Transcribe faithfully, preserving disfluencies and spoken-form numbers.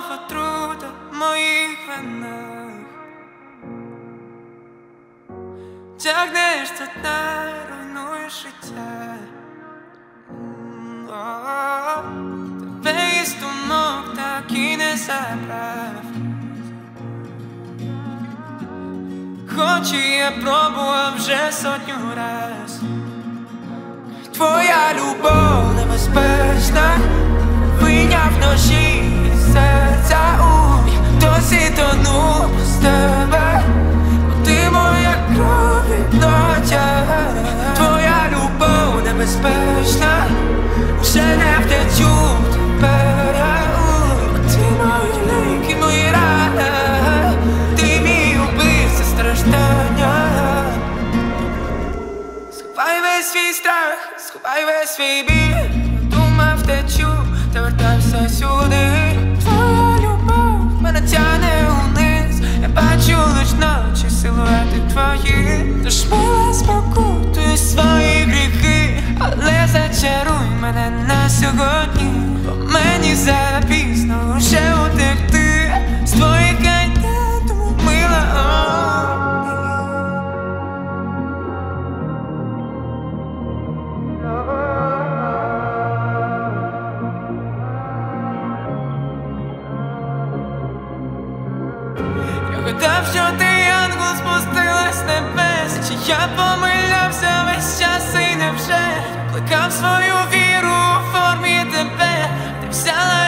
знов отрута в моїх венах. Тягнеш до дна, руйнуєш життя. Тебе із думок так і не забрав. Хоч і я пробував вже сотню раз. Твоя любов небезпечна, вийняв ножі із серця. У я досі тону без тебе, бо ти моя кров і плотя. Твоя любов небезпечна, вже не втечу тепер. Ти мої ліки, мої рани, ти мій убивця страждання. Сховай весь свій страх, сховай весь свій біль. Думав втечу, та вертався сюди. Твоя любов мене тяне униз. Я бачу лиш ночі силуети твої. Тож мила спокутуй свої гріхи, але зачаруй мене на сьогодні, бо мені запізно вже утекти з твоїх кайдан, тому мила. Я гадав, що ти ангел, спустилась з небес. Чи я помилявся весь час і невже плекав свою віру у формі тебе. Ти взяла